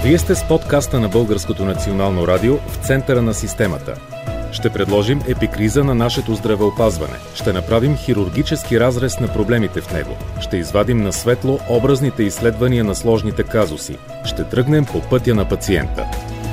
Вие сте с подкаста на Българското национално радио в центъра на системата. Ще предложим епикриза на нашето здравеопазване. Ще направим хирургически разрез на проблемите в него. Ще извадим на светло образните изследвания на сложните казуси. Ще тръгнем по пътя на пациента.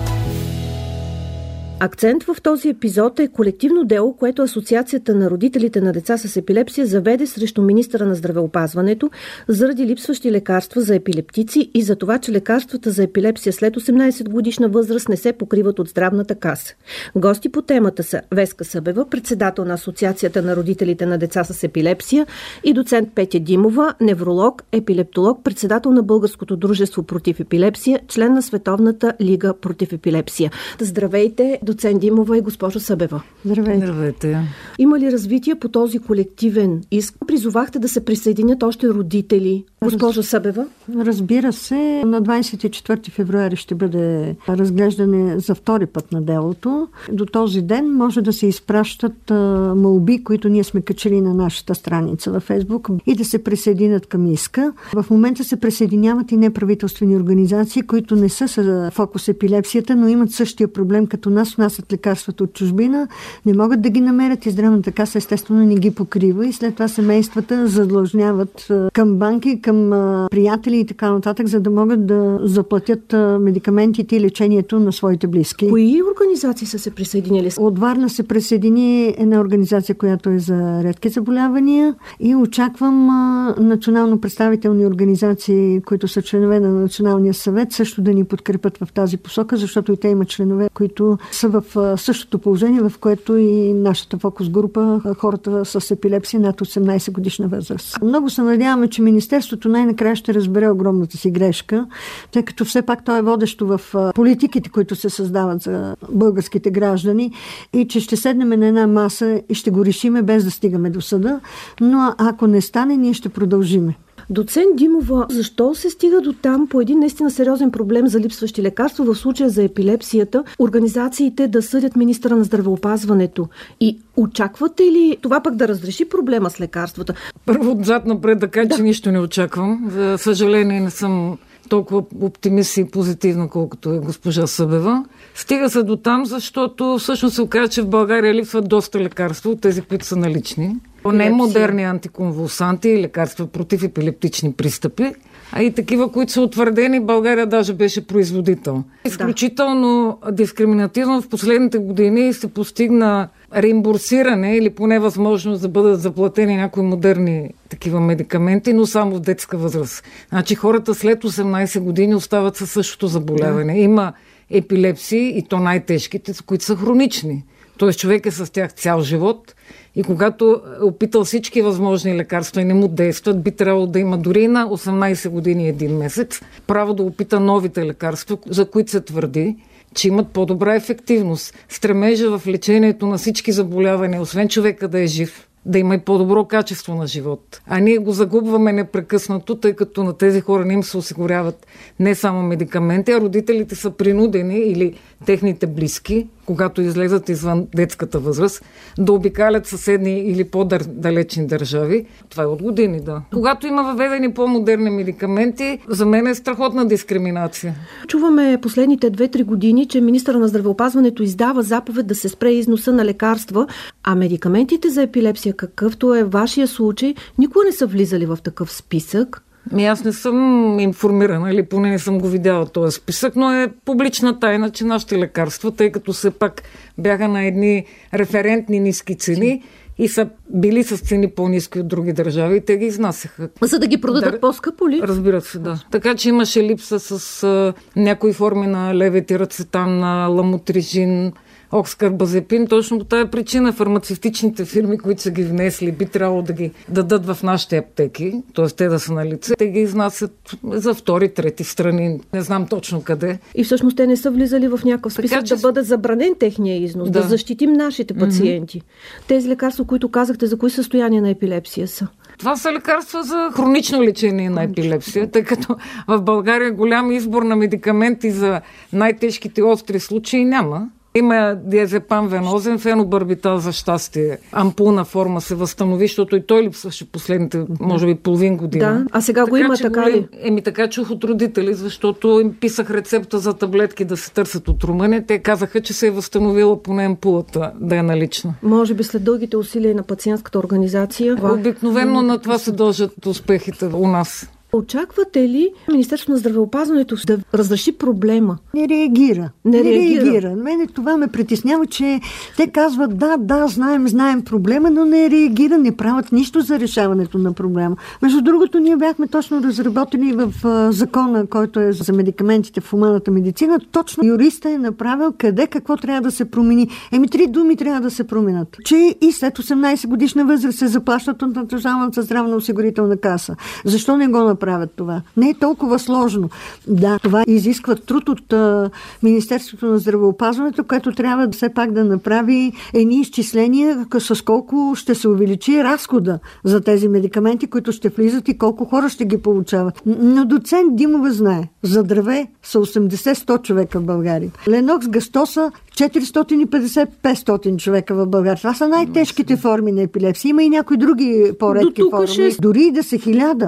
Акцент в този епизод е колективно дело, което Асоциацията на родителите на деца с епилепсия заведе срещу министъра на здравеопазването заради липсващи лекарства за епилептици и за това, че лекарствата за епилепсия след 18 годишна възраст не се покриват от здравната каса. Гости по темата са Веска Събева, председател на Асоциацията на родителите на деца с епилепсия, и доцент Петя Димова, невролог, епилептолог, председател на Българското дружество против епилепсия, член на Световната лига против епилепсия. Здравейте, доцент Димова и госпожа Събева. Здравейте. Здравейте. Има ли развитие по този колективен иск? Призовахте да се присъединят още родители. Госпожа Събева? Разбира се, на 24 февруари ще бъде разглеждане за втори път на делото. До този ден може да се изпращат молби, които ние сме качили на нашата страница във Фейсбук, и да се присъединят към иска. В момента се присъединяват и неправителствени организации, които не са с фокус епилепсията, но имат същия проблем като нас. Внасят лекарствата от чужбина, не могат да ги намерят и здравната каса естествено не ги покрива и след това семействата задлъжняват към банки, към приятели и така нататък, за да могат да заплатят медикаментите и лечението на своите близки. Кои организации са се присъединили? От Варна се присъедини една организация, която е за редки заболявания, и очаквам национално представителни организации, които са членове на Националния съвет, също да ни подкрепят в тази посока, защото и те имат членове, които са в същото положение, в което и нашата фокус група, хората с епилепсия над 18 годишна възраст. Много се надяваме, че Министерството най-накрая ще разбере огромната си грешка, тъй като все пак то е водещо в политиките, които се създават за българските граждани, и че ще седнем на една маса и ще го решиме без да стигаме до съда, но ако не стане, ние ще продължиме. Доцент Димова, защо се стига до там по един наистина сериозен проблем за липсващи лекарства, в случая за епилепсията, организациите да съдят министъра на здравеопазването? И очаквате ли това пък да разреши проблема с лекарствата? Първо отзад напред да кажа, че нищо не очаквам. За съжаление не съм толкова оптимист и позитивна, колкото е госпожа Събева. Стига се до там, защото всъщност се оказа, че в България липсват доста лекарства от тези, които са налични. Не модерни антиконвулсанти и лекарства против епилептични пристъпи, а и такива, които са утвърдени. България даже беше производител. Изключително дискриминативно в последните години се постигна реимбурсиране или поне възможност да бъдат заплатени някои модерни такива медикаменти, но само в детска възраст. Значи хората след 18 години остават със същото заболяване. Има епилепсии, и то най-тежките, които са хронични. Тоест човек е с тях цял живот и когато е опитал всички възможни лекарства и не му действат, би трябвало да има дори на 18 години и 1 месец право да опита новите лекарства, за които се твърди, че имат по-добра ефективност. Стремежа в лечението на всички заболявания, освен човека да е жив, да има и по-добро качество на живот. А ние го загубваме непрекъснато, тъй като на тези хора не им се осигуряват не само медикаменти, а родителите са принудени или техните близки, когато излезат извън детската възраст, да обикалят съседни или по-далечни държави. Това е от години, да. Когато има въведени по-модерни медикаменти, за мен е страхотна дискриминация. Чуваме последните 2-3 години, че министъра на здравеопазването издава заповед да се спре износа на лекарства, а медикаментите за епилепсия, какъвто е вашия случай, никога не са влизали в такъв списък. Аз не съм информирана, или поне не съм го видяла този списък, но е публична тайна, че нашите лекарства, тъй като все пак бяха на едни референтни ниски цени и са били с цени по-ниски от други държави, и те ги изнасяха. За да ги продадат по-скъпо ли? Разбира се, да. Така че имаше липса с някои форми на леветирацетам, на ламотрижин, окскарбазепин. Точно по тази причина фармацевтичните фирми, които са ги внесли, би трябвало да ги дадат в нашите аптеки, т.е. те да са на лице. Те ги изнасят за втори, трети страни, не знам точно къде. И всъщност те не са влизали в някакъв списък да бъде забранен техния износ, да защитим нашите пациенти. Тези лекарства, които казахте, за кои състояния на епилепсия са? Това са лекарства за хронично лечение на епилепсия, тъй като в България голям избор на медикаменти за най-тежките остри случаи няма. Има диазепам венозен, фенобарбитал за щастие. Ампулна форма се възстанови, защото и той липсваше последните, може би, половин година. Да, а сега го има, така ли? Така чух от родители, защото им писах рецепта за таблетки да се търсят от Румъния. Те казаха, че се е възстановила поне ампулата да е налична. Може би след дългите усилия на пациентската организация. Обикновено на това се дължат успехите у нас. Очаквате ли Министерството на здравеопазването да разреши проблема? Не реагира. Мене това ме притеснява, че те казват да, знаем проблема, но не реагира, не правят нищо за решаването на проблема. Между другото, ние бяхме точно разработени в закона, който е за медикаментите в хуманната медицина. Точно юриста е направил какво трябва да се промени. 3 думи трябва да се променят. Че и след 18 годишна възраст се заплащат от Националната здравноосигурителна каса. Защо не го правят това? Не е толкова сложно. Да, това изисква труд от Министерството на здравеопазването, което трябва все пак да направи едни изчисления с колко ще се увеличи разхода за тези медикаменти, които ще влизат и колко хора ще ги получават. Но доцент Димова знае. За здраве са 80-100 човека в България. Ленокс Гастоса 450-500 човека в България. Това са най-тежките форми на епилепсия. Има и някои други по-редки форми. Дори и да са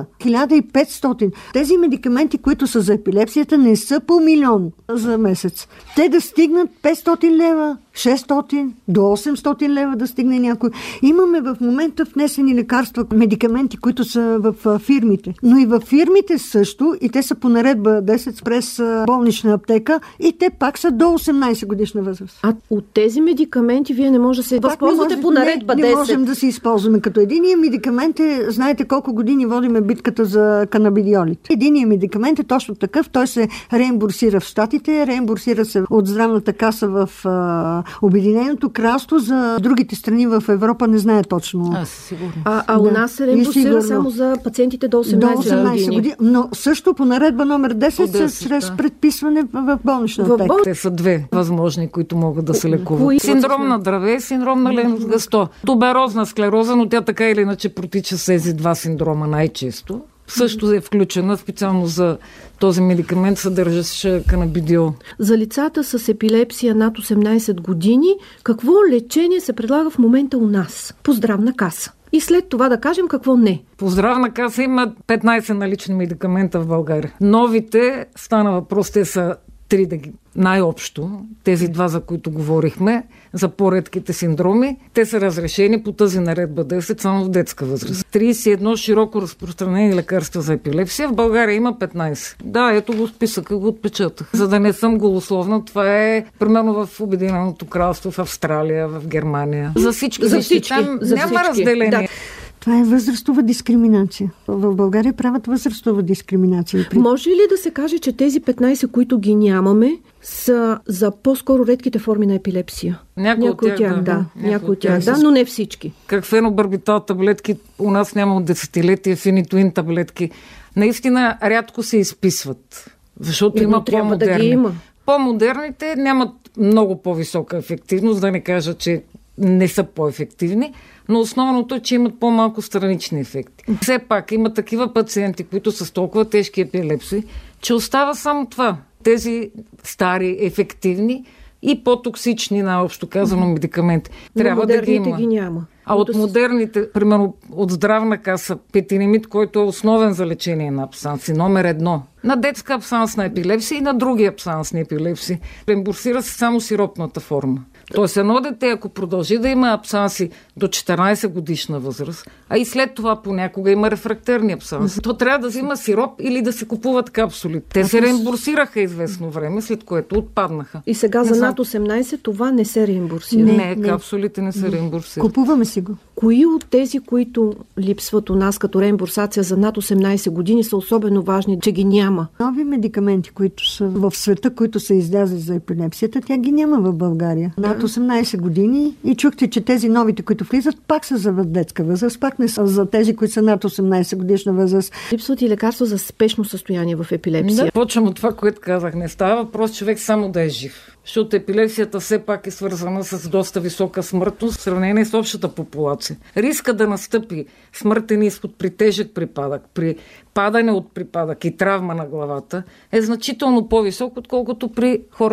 1500. Тези медикаменти, които са за епилепсията, не са по 1 милион за месец. Те да стигнат 500 лева, 600, до 800 лева да стигне някой. Имаме в момента внесени лекарства, медикаменти, които са в фирмите. Но и в фирмите също, и те са по наредба 10 през болнична аптека, и те пак са до 18 годишна възраст. А от тези медикаменти вие не може да се възползвате по наредба 10? Не можем да се използваме като единия медикамент. Знаете колко години водиме битката за канабидиолите. Единият медикамент е точно такъв. Той се реимбурсира в Щатите, реимбурсира се от здравната каса в Обединеното кралство. За другите страни в Европа не знае точно. Сигурно. У нас се реимбурсира само за пациентите до 18 години. Но също по наредба номер 10 чрез предписване в болнична аптека. Те са две възможни, които могат да се лекуват. Синдром на Драве, синдром на Ленос-Гасто. Туберозна склероза, но тя така или иначе протича с тези два синдрома най-често. Също е включена специално за този медикамент, съдържащ канабидиол. За лицата с епилепсия над 18 години, какво лечение се предлага в момента у нас по здравна каса? И след това да кажем какво не. По здравна каса има 15 налични медикамента в България. Новите, стана въпрос, те са 3 най-общо, тези 2, за които говорихме, за по-редките синдроми, те са разрешени по тази наредба 10 само в детска възраст. 31 широко разпространени лекарства за епилепсия, в България има 15. Да, ето го списъка, го отпечатах. За да не съм голословна, това е примерно в Обединеното кралство, в Австралия, в Германия. За всички. Там няма разделение. Да. Това е възрастова дискриминация. В България правят възрастова дискриминация. Може ли да се каже, че тези 15, които ги нямаме, са за по-скоро редките форми на епилепсия? Някои от тях, да. Някои от тях, да, но не всички. Как фенобарбитал таблетки у нас няма от десетилетия, фенитоин таблетки. Наистина рядко се изписват, защото има по-модерни. Да ги има. По-модерните нямат много по-висока ефективност, да не кажа, че не са по-ефективни, но основното е, че имат по-малко странични ефекти. Все пак има такива пациенти, които са с толкова тежки епилепсии, че остава само това. Тези стари, ефективни и по-токсични, наобщо казано, медикаменти. Трябва да ги има. Ги няма. А от модерните, примерно от здравна каса, петинемид, който е основен за лечение на абсанси, номер 1. На детска абсансна епилепсия и на други абсансни епилепсии. Реимбурсира се само сиропната форма. Тоест едно дете, ако продължи да има абсанси до 14 годишна възраст, а и след това понякога има рефрактерни абсанси, то трябва да взима сироп или да се купуват капсули. Те се реимбурсираха известно време, след което отпаднаха. И сега за над 18 това не се реимбурсира. Не, капсулите не се реимбурсират. Купуваме си го. Кои от тези, които липсват у нас като реимбурсация за над 18 години, са особено важни, че ги няма? Нови медикаменти, които са в света, които са излязли за епилепсията, тя ги няма в България. Над 18 години и чухте, че тези новите, които влизат, пак са за детска възраст, пак не са за тези, които са над 18 годишна възраст. Липсват и лекарства за спешно състояние в епилепсия. Да, почвам от това, което казах. Не става въпрос човек само да е жив. Защото епилепсията все пак е свързана с доста висока смъртност в сравнение с общата популация. Риска да настъпи смъртен изход при тежък припадък, при падане от припадък и травма на главата е значително по-висок, отколкото при хората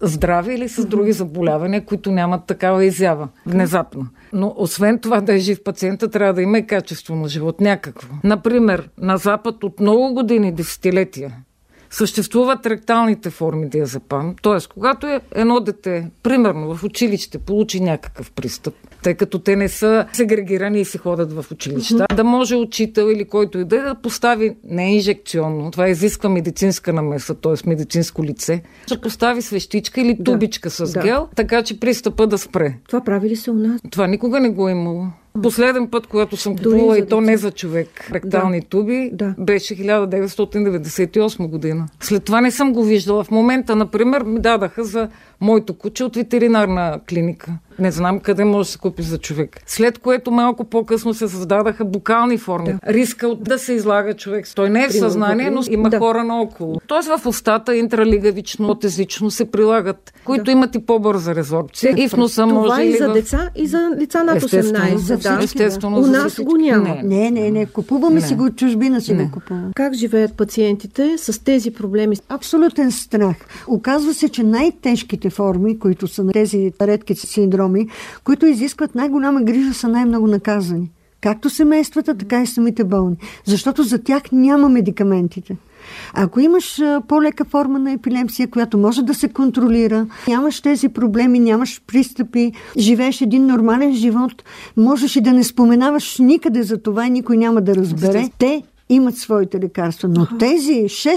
здрави или с други заболявания, които нямат такава изява внезапно. Но освен това да е жив пациента, трябва да има и качество на живот някакво. Например, на Запад от много години, десетилетия, съществуват ректалните форми диазепам. Т.е. когато едно дете, примерно в училище, получи някакъв пристъп, тъй като те не са сегрегирани и се ходят в училища, да може учител или който и да постави не инжекционно, това изисква медицинска намеса, т.е. медицинско лице, да постави свещичка или тубичка с гел, така че пристъпа да спре. Това прави ли се у нас? Това никога не го е имало. Последен път, когато съм купувала и то не за човек, ректални туби, беше 1998 година. След това не съм го виждала. В момента, например, ми дадаха за моето куче от ветеринарна клиника. Не знам къде може да се купи за човек. След което малко по-късно се създадаха букални форми. Риска от да се излага човек. Той не е в съзнание, но има хора наоколо. Тоест в устата интралигавично, отезично се прилагат, които имат и по-бърза резорбция. И в носа може това и за деца, и за лица над 18. Естествено. У нас го няма. Не. Купуваме си го, чужбина си го купуваме. Как живеят пациентите с тези проблеми? Абсолютен страх. Оказва се, че най-тежките форми, които са на тези редки синдроми, които изискват най-голяма грижа, са най-много наказани. Както семействата, така и самите болни. Защото за тях няма медикаментите. Ако имаш по-лека форма на епилепсия, която може да се контролира, нямаш тези проблеми, нямаш пристъпи, живееш един нормален живот, можеш и да не споменаваш никъде за това и никой няма да разбере. Те имат своите лекарства. Но тези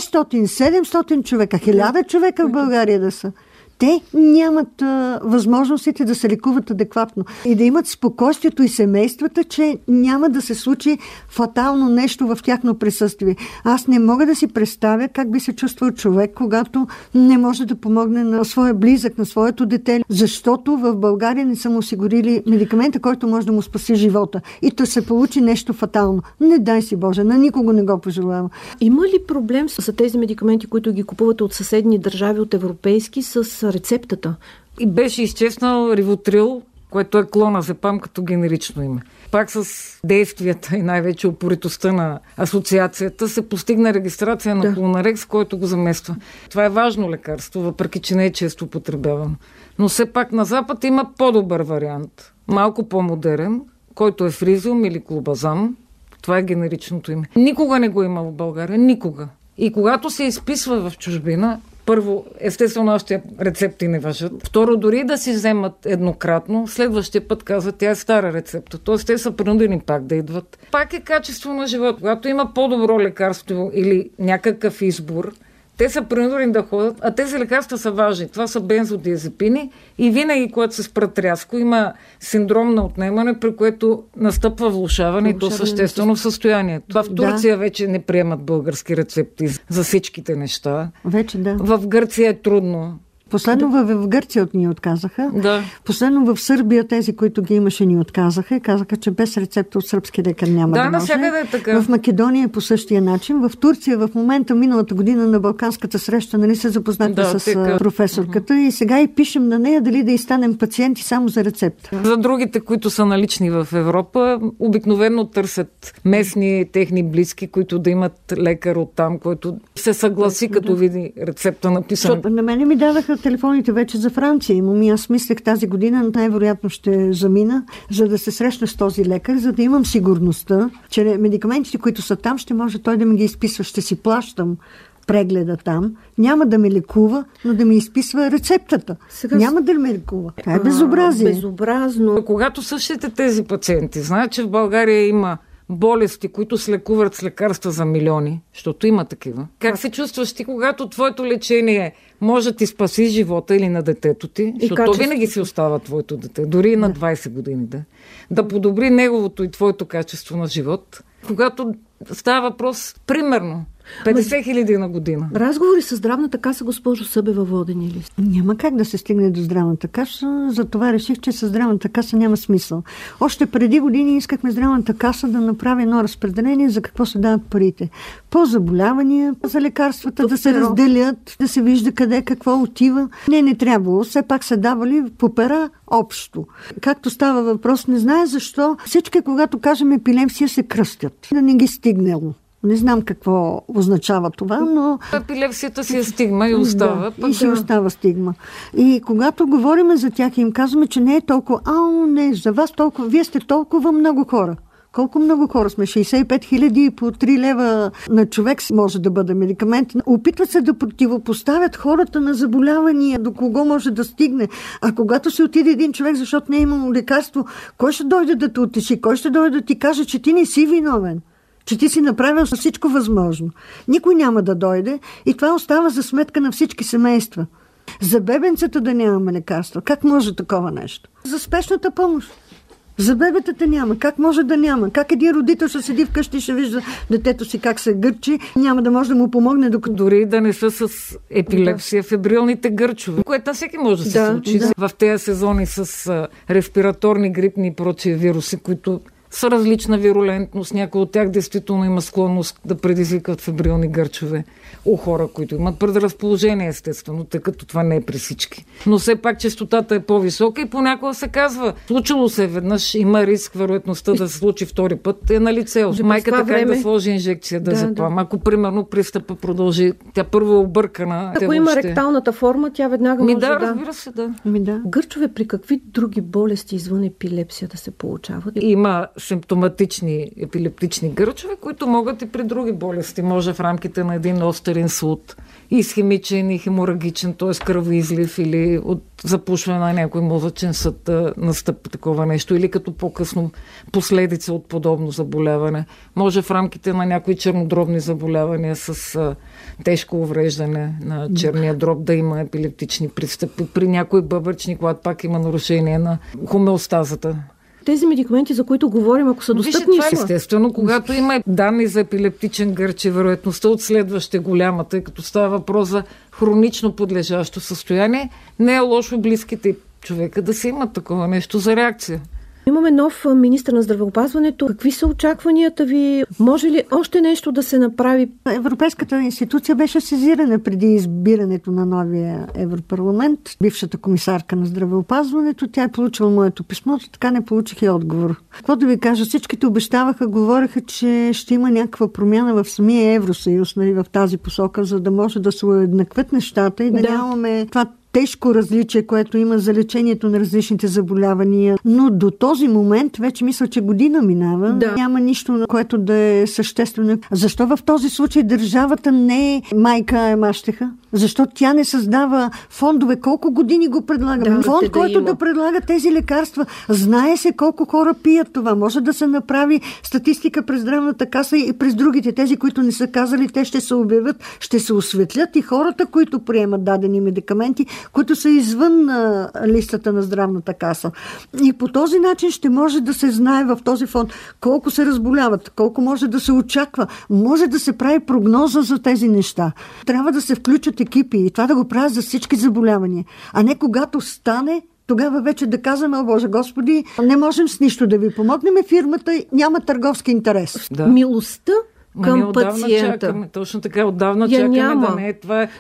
600-700 човека, 1000 човека в България да са, те нямат възможностите да се лекуват адекватно и да имат спокойствието и семействата, че няма да се случи фатално нещо в тяхно присъствие. Аз не мога да си представя как би се чувствал човек, когато не може да помогне на своя близък, на своето дете, защото в България не са му осигурили медикамента, който може да му спаси живота. И то се получи нещо фатално. Не дай си Боже, на никого не го пожелавам. Има ли проблем с тези медикаменти, които ги купувате от съседни държави, от европейски, с рецептата? И беше изчезнал Ривотрил, което е клоназепам като генерично име. Пак с действията и най-вече упоритостта на асоциацията се постигна регистрация на Клонарекс, който го замества. Това е важно лекарство, въпреки че не е често употребявано. Но все пак на Запад има по-добър вариант, малко по-модерен, който е Фризиум или Клобазам. Това е генеричното име. Никога не го има в България, никога. И когато се изписва в чужбина, първо, естествено, още рецепти не важат. Второ, дори да си вземат еднократно, следващия път казват, тя е стара рецепта. Тоест, те са принудени пак да идват. Пак е качество на живот. Когато има по-добро лекарство или някакъв избор, те са принудени да ходят, а тези лекарства са важни. Това са бензодиазепини и винаги, когато се спрат рязко, има синдром на отнемане, при което настъпва влошаване и то съществено в състоянието. В Турция вече не приемат български рецепти за всичките неща. Вече да. В Гърция е трудно. Последно в Гърция ни отказаха. Да. Последно в Сърбия тези, които ги имаше, ни отказаха и казаха, че без рецепта от сръбски лекар няма да може. Навсякъде е така. В Македония е по същия начин. В Турция в момента, миналата година на Балканската среща, нали се запознахте с професорката и сега и пишем на нея дали да и станем пациенти само за рецепта. За другите, които са налични в Европа, обикновено търсят местни техни близки, които да имат лекар оттам, който се съгласи като види рецепта написана. На мене ми дадаха телефоните вече за Франция. Аз мислех тази година най-вероятно ще замина, за да се срещна с този лекар, за да имам сигурността, че медикаментите, които са там, ще може той да ми ги изписва. Ще си плащам прегледа там. Няма да ме лекува, но да ми изписва рецептата. Сега... Няма да ме лекува. Това е безобразие. Безобразно. Когато същите тези пациенти знаят, че в България има болести, които се лекуват с лекарства за милиони, защото има такива. Как се чувстваш ти, когато твоето лечение може да ти спаси живота или на детето ти, защото винаги си остава твоето дете, дори и на 20 години, да подобри неговото и твоето качество на живот, когато става въпрос, примерно, 50 000 на година. Разговори с здравната каса, госпожо Събева, водени ли? Няма как да се стигне до здравната каса. Затова реших, че с здравната каса няма смисъл. Още преди години искахме здравната каса да направи едно разпределение за какво се дават парите. По заболявания, за лекарствата да се разделят, да се вижда къде какво отива. Не трябвало. Все пак се давали по пера общо. Както става въпрос, не знае защо всички, когато кажем епилепсия, се кръстят. Да не ги стигнало. Не знам какво означава това, но... Епилепсията си е стигма и остава. Да, и си остава стигма. И когато говорим за тях, им казваме, че не е толкова, не, за вас толкова, вие сте толкова много хора. Колко много хора сме? 65 хиляди по 3 лева на човек може да бъде медикамент. Опитват се да противопоставят хората на заболявания, до кого може да стигне. А когато се отиде един човек, защото не е имало лекарство, кой ще дойде да те утеши? Кой ще дойде да ти каже, че ти не си виновен? Че ти си направил всичко възможно. Никой няма да дойде и това остава за сметка на всички семейства. За бебенцата да нямаме лекарства. Как може такова нещо? За спешната помощ. За бебетата няма. Как може да няма? Как един родител ще седи вкъщи и ще вижда детето си как се гърчи, няма да може да му помогне докато... Дори да не са с епилепсия, фебрилните гърчове, което на всеки може да се случи. Да. В тези сезони с респираторни, грипни и прочие вируси, които са различна вирулентност. Някои от тях действително има склонност да предизвикат фебрилни гърчове у хора, които имат предразположение, естествено, тъй като това не е при всички. Но все пак честотата е по-висока и понякога се казва, случило се веднъж, има риск, вероятността да се случи втори път е на лице. Майката как да сложи инжекция да заплама. Ако, примерно, пристъпа продължи, тя първо е объркана. Ако има ректалната форма, тя веднага може да... разбира се, да. Гърчове при какви други болести извън епилепсията се получават? Има симптоматични епилептични гърчове, които могат и при други болести. Може в рамките на един остър инсулт, исхемичен и хеморагичен, т.е. кръвоизлив или от запушване на някой мозъчен съд да настъпи такова нещо, или като по-късно последица от подобно заболяване. Може в рамките на някои чернодробни заболявания с тежко увреждане на черния дроб да има епилептични пристъпи. При някои бъбречни, когато пак има нарушение на хомеостазата. Тези медикаменти, за които говорим, ако са достъпни... Естествено, когато има данни за епилептичен гърч, вероятността от следваща голяма, тъй като става въпрос за хронично подлежащо състояние, не е лошо близките човека да си имат такова нещо за реакция. Имаме нов министър на здравеопазването. Какви са очакванията ви? Може ли още нещо да се направи? Европейската институция беше сезирана преди избирането на новия Европарламент. Бившата комисарка на здравеопазването, тя е получила моето писмо, така не получих и отговор. Какво да ви кажа? Всичките обещаваха, говореха, че ще има някаква промяна в самия Евросъюз, в тази посока, за да може да се уеднаквят нещата и да нямаме това тежко различие, което има за лечението на различните заболявания. Но до този момент, вече мисля, че година минава, няма нищо, което да е съществено. Защо в този случай държавата не е майка, а е мащеха? Защо тя не създава фондове? Колко години го предлага? Фонд, който да предлага тези лекарства. Знае се колко хора пият това. Може да се направи статистика през здравната каса и през другите. Тези, които не са казали, те ще се обявят, ще се осветлят и хората, които приемат дадени медикаменти, които са извън листата на здравната каса. И по този начин ще може да се знае в този фонд колко се разболяват, колко може да се очаква. Може да се прави прогноза за тези неща. Трябва да се включат екипи и това да го правят за всички заболявания. А не когато стане, тогава вече да казваме, о Боже Господи, не можем с нищо да ви помогнем, фирмата няма търговски интерес. Да. Милостта към пациента. Чакаме, точно така, отдавна чакаме да не е. Това е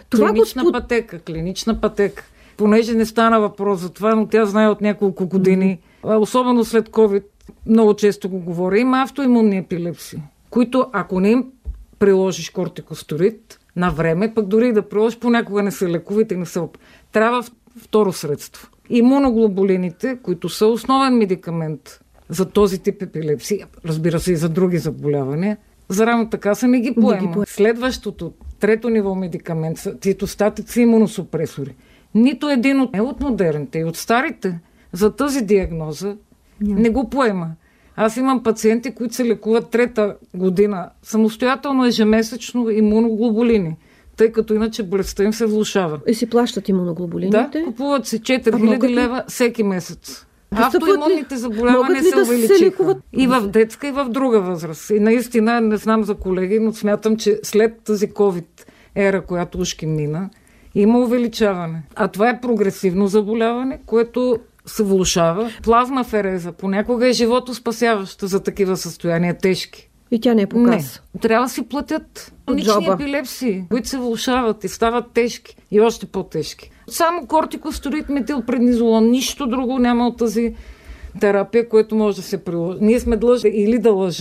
клинична пътека. Понеже не стана въпрос за това, но тя знае от няколко години, особено след COVID, много често го говоря, има автоимунни епилепсии, които ако не им приложиш кортикостероид на време, пък дори да приложиш, понякога не се лекуват и не се трябва второ средство. Имуноглобулините, които са основен медикамент за този тип епилепсии, разбира се и за други заболявания, здравната каса не ги поема. Следващото, трето ниво медикамент са цитостатици и имуносупресори. Нито един от модерните и от старите за тази диагноза не го поема. Аз имам пациенти, които се лекуват трета година самостоятелно ежемесечно имуноглобулини, тъй като иначе болестта им се влошава. И си плащат имуноглобулините? Да, купуват си 4000 лева всеки месец. Автоимунните заболявания се увеличиха. И в детска, и в друга възраст. И наистина, не знам за колеги, но смятам, че след тази COVID ера, която ушки мина, има увеличаване. А това е прогресивно заболяване, което се влошава. Плазмафереза понякога е животоспасяваща за такива състояния тежки. И тя не е показ. Не. Трябва да си платят хронични епилепсии, които се влошават и стават тежки. И още по-тежки. Само кортикостероид, метилпреднизолон, нищо друго няма от тази терапия, което може да се приложи. Ние сме длъжни или да лъжем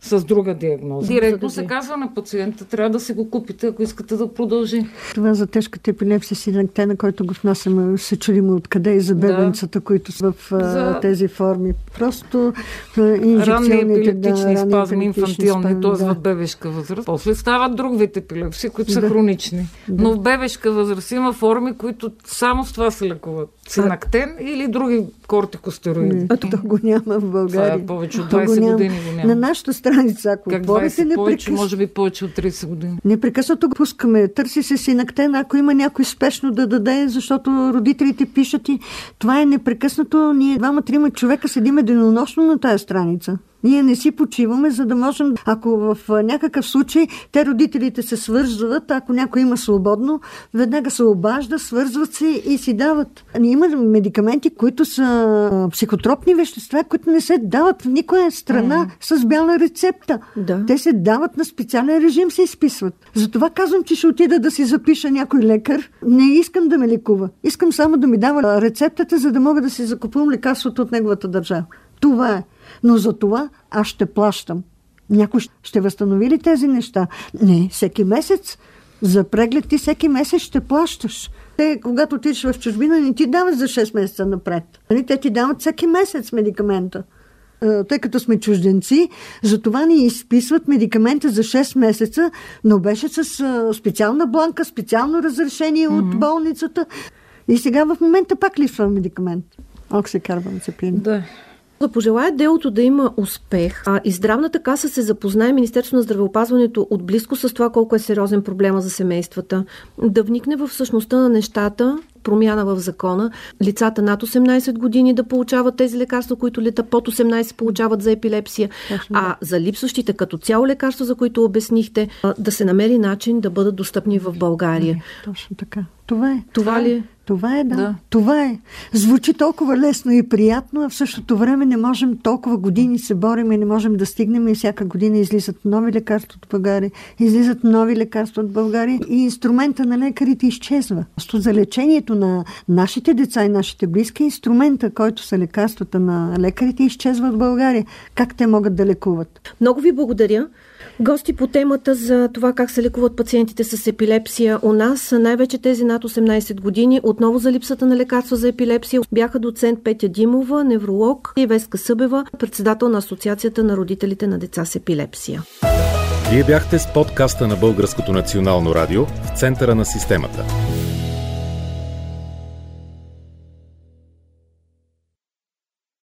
с друга диагноза. Директно се казва на пациента, трябва да си го купите, ако искате да продължи. Това за тежката епилепсия синактена, който го внасяме, се чудим откъде и за бебенцата, които са в тези форми. Просто инжекционните... Ранни епилептични спазми, инфантилни, т.е. в бебешка възраст. После стават друг вид епилепсии, които са хронични. Но в бебешка възраст има форми, които само с това се лекуват. Синактен или други кортикостероиди. То го няма в България. Това е повече от 20 години го няма. На нашата страница, ако отворите, може би повече от 30 години. Непрекъснато го пускаме. Търси се синактен, ако има някой спешно да даде, защото родителите пишат и това е непрекъснато. Ние 2-3 човека седиме денонощно на тая страница. Ние не си почиваме, за да можем, ако в някакъв случай те родителите се свързват, ако някой има свободно, веднага се обажда, свързват се и си дават. Ние имаме медикаменти, които са психотропни вещества, които не се дават в никоя страна с бяла рецепта. Да. Те се дават на специален режим, се изписват. Затова казвам, че ще отида да си запиша някой лекар. Не искам да ме лекува. Искам само да ми дава рецептата, за да мога да си закупувам лекарството от неговата държава. Това е. Но за това аз ще плащам. Някой ще възстанови ли тези неща? Не, всеки месец. За преглед ти всеки месец ще плащаш. Те, когато отидеш в чужбина, не ти дават за 6 месеца напред. Те ти дават всеки месец медикамента. Тъй като сме чужденци, затова ни изписват медикамента за 6 месеца, но беше с специална бланка, специално разрешение от болницата. И сега в момента пак липсва медикамент. Оксикарбамазепин. Да. Да пожелая делото да има успех, и Здравната каса се запознае, Министерството на здравеопазването отблизко с това колко е сериозен проблема за семействата, да вникне в същността на нещата, промяна в закона, лицата над 18 години да получават тези лекарства, които лета под 18 получават за епилепсия, а за липсващите като цяло лекарства, за които обяснихте, да се намери начин да бъдат достъпни в България. Точно така. Това е. Това ли е? Това е, да. Това е. Звучи толкова лесно и приятно, а в същото време не можем толкова години се борим и не можем да стигнем и всяка година излизат нови лекарства от България, излизат нови лекарства от България и инструмента на лекарите изчезва. За лечението на нашите деца и нашите близки, инструмента, който са лекарствата на лекарите, изчезва в България. Как те могат да лекуват? Много ви благодаря. Гости по темата за това как се лекуват пациентите с епилепсия у нас са най-вече тези над 18 години. Отново за липсата на лекарства за епилепсия бяха доцент Петя Димова, невролог, и Веска Събева, председател на Асоциацията на родителите на деца с епилепсия. Вие бяхте с подкаста на Българското национално радио в центъра на системата.